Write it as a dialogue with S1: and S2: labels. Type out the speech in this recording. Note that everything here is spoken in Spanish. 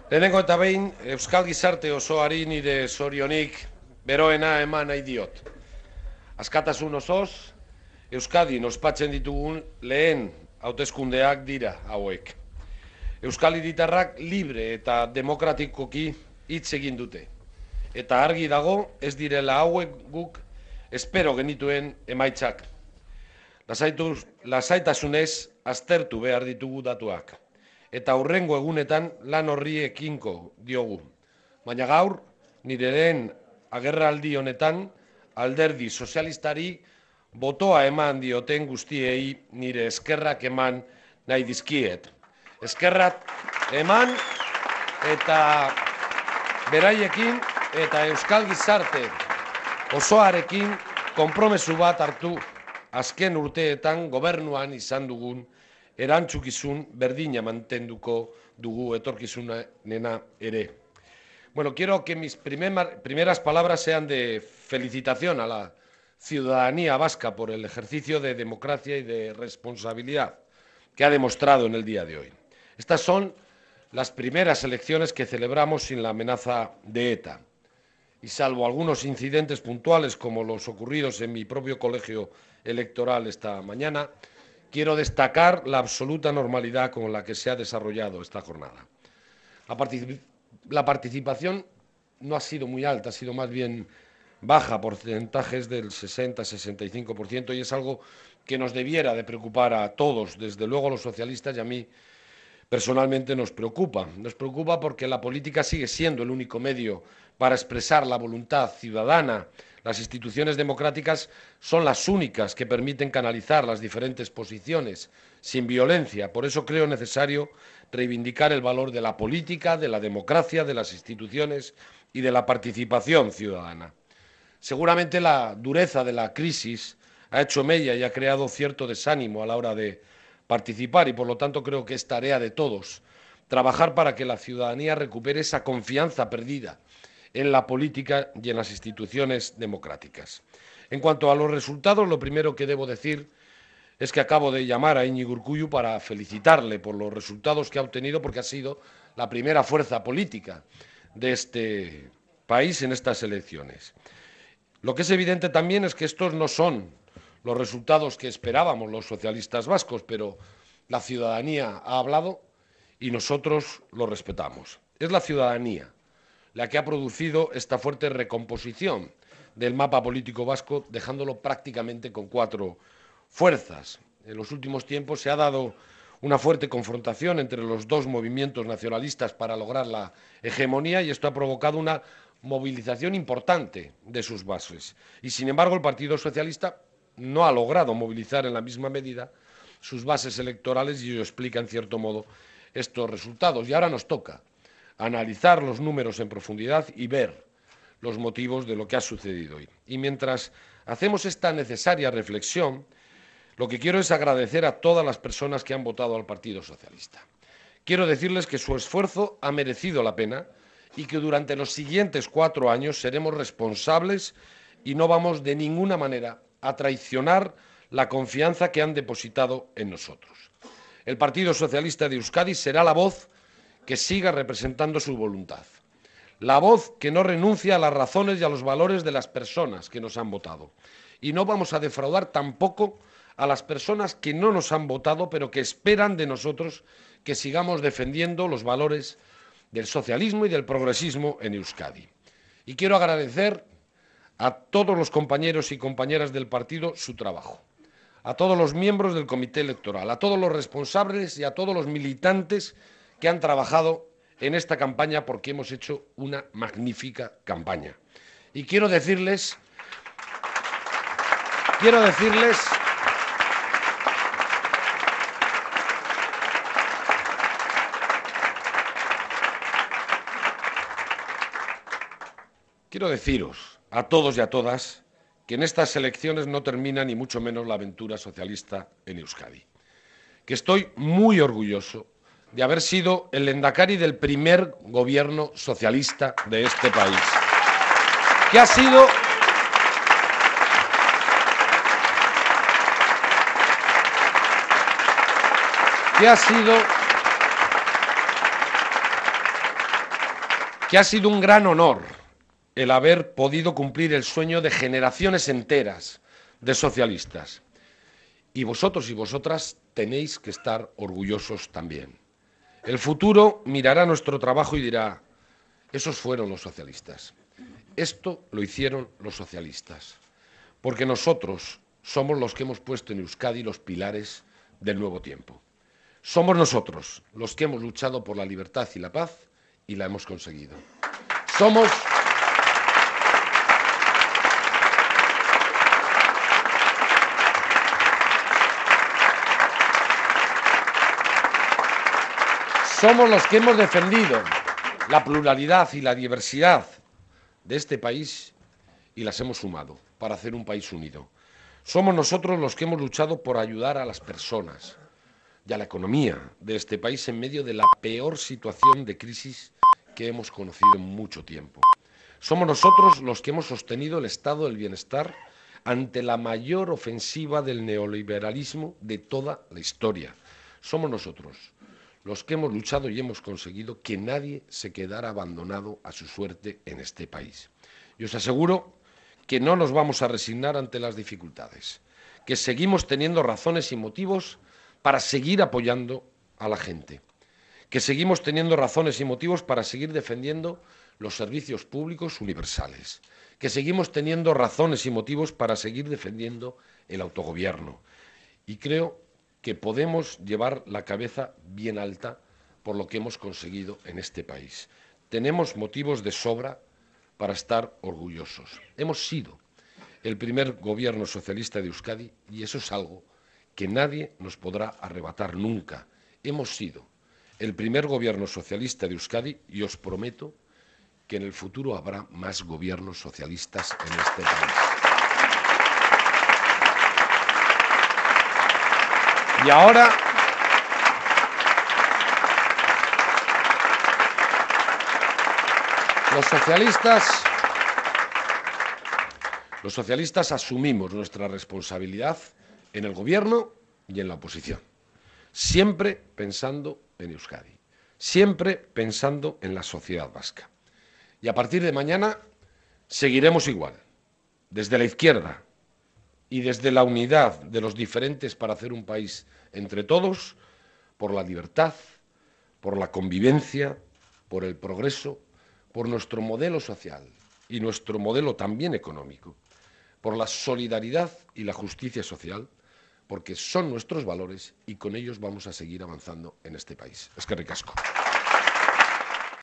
S1: Lehenengo eta behin, Euskal Gizarte osoari nire zorionik beroena eman nahi diot. Askatasun osoz, Euskadin ospatzen ditugun lehen hauteskundeak dira hauek. Euskal hiritarrak libre eta demokratikoki hitz egin dute. Eta argi dago ez direla hauek guk espero genituen emaitzak. Lasaitasunez aztertu behar ditugu datuak. Eta hurrengo egunetan lan horri ekingo diogu. Baina gaur, nire lehen agerraldi honetan, alderdi sozialistari botoa eman dioten guztiei nire eskerrak eman nahi dizkiet. Eskerrak eman eta beraiekin eta Euskal Gizarte osoarekin konpromesu bat hartu azken urteetan gobernuan izan dugun erantzukizun berdina mantenduko dugu etorkizunena ere. Bueno, quiero que mis primeras palabras sean de felicitación a la ciudadanía vasca por el ejercicio de democracia y de responsabilidad que ha demostrado en el día de hoy. Estas son las primeras elecciones que celebramos sin la amenaza de ETA. Y salvo algunos incidentes puntuales como los ocurridos en mi propio colegio electoral esta mañana, quiero destacar la absoluta normalidad con la que se ha desarrollado esta jornada. La participación no ha sido muy alta, ha sido más bien baja, porcentajes del 60-65%, y es algo que nos debiera de preocupar a todos, desde luego a los socialistas, y a mí personalmente nos preocupa. Nos preocupa porque la política sigue siendo el único medio para expresar la voluntad ciudadana. Las instituciones democráticas son las únicas que permiten canalizar las diferentes posiciones sin violencia. Por eso creo necesario reivindicar el valor de la política, de la democracia, de las instituciones y de la participación ciudadana. Seguramente la dureza de la crisis ha hecho mella y ha creado cierto desánimo a la hora de participar y, por lo tanto, creo que es tarea de todos trabajar para que la ciudadanía recupere esa confianza perdida en la política y en las instituciones democráticas. En cuanto a los resultados, lo primero que debo decir es que acabo de llamar a Iñigo Urkullu para felicitarle por los resultados que ha obtenido, porque ha sido la primera fuerza política de este país en estas elecciones. Lo que es evidente también es que estos no son los resultados que esperábamos los socialistas vascos, pero la ciudadanía ha hablado y nosotros lo respetamos. Es la ciudadanía la que ha producido esta fuerte recomposición del mapa político vasco, dejándolo prácticamente con 4 fuerzas. En los últimos tiempos se ha dado una fuerte confrontación entre los dos movimientos nacionalistas para lograr la hegemonía, y esto ha provocado una movilización importante de sus bases. Y, sin embargo, el Partido Socialista no ha logrado movilizar en la misma medida sus bases electorales, y ello explica, en cierto modo, estos resultados. Y ahora nos toca analizar los números en profundidad y ver los motivos de lo que ha sucedido hoy. Y mientras hacemos esta necesaria reflexión, lo que quiero es agradecer a todas las personas que han votado al Partido Socialista. Quiero decirles que su esfuerzo ha merecido la pena y que durante los siguientes 4 años seremos responsables y no vamos de ninguna manera a traicionar la confianza que han depositado en nosotros. El Partido Socialista de Euskadi será la voz que siga representando su voluntad, la voz que no renuncia a las razones y a los valores de las personas que nos han votado. Y no vamos a defraudar tampoco a las personas que no nos han votado, pero que esperan de nosotros que sigamos defendiendo los valores del socialismo y del progresismo en Euskadi. Y quiero agradecer a todos los compañeros y compañeras del partido su trabajo, a todos los miembros del comité electoral, a todos los responsables y a todos los militantes que han trabajado en esta campaña, porque hemos hecho una magnífica campaña. Y quiero decirles deciros a todos y a todas que en estas elecciones no termina ni mucho menos la aventura socialista en Euskadi, que estoy muy orgulloso de haber sido el lehendakari del primer gobierno socialista de este país, que ha sido que ha sido un gran honor el haber podido cumplir el sueño de generaciones enteras de socialistas. Y vosotros y vosotras tenéis que estar orgullosos también. El futuro mirará nuestro trabajo y dirá: esos fueron los socialistas. Esto lo hicieron los socialistas. Porque nosotros somos los que hemos puesto en Euskadi los pilares del nuevo tiempo. Somos nosotros los que hemos luchado por la libertad y la paz y la hemos conseguido. Somos los que hemos defendido la pluralidad y la diversidad de este país y las hemos sumado para hacer un país unido. Somos nosotros los que hemos luchado por ayudar a las personas y a la economía de este país en medio de la peor situación de crisis que hemos conocido en mucho tiempo. Somos nosotros los que hemos sostenido el estado del bienestar ante la mayor ofensiva del neoliberalismo de toda la historia. Somos nosotros los que hemos luchado y hemos conseguido que nadie se quedara abandonado a su suerte en este país. Y os aseguro que no nos vamos a resignar ante las dificultades, que seguimos teniendo razones y motivos para seguir apoyando a la gente, que seguimos teniendo razones y motivos para seguir defendiendo los servicios públicos universales, que seguimos teniendo razones y motivos para seguir defendiendo el autogobierno. Y creo que podemos llevar la cabeza bien alta por lo que hemos conseguido en este país. Tenemos motivos de sobra para estar orgullosos. Hemos sido el primer gobierno socialista de Euskadi y eso es algo que nadie nos podrá arrebatar nunca. Hemos sido el primer gobierno socialista de Euskadi y os prometo que en el futuro habrá más gobiernos socialistas en este país. Y ahora los socialistas asumimos nuestra responsabilidad en el gobierno y en la oposición, siempre pensando en Euskadi, siempre pensando en la sociedad vasca. Y a partir de mañana seguiremos igual, desde la izquierda y desde la unidad de los diferentes para hacer un país entre todos, por la libertad, por la convivencia, por el progreso, por nuestro modelo social y nuestro modelo también económico, por la solidaridad y la justicia social, porque son nuestros valores y con ellos vamos a seguir avanzando en este país. Eskerrik asko.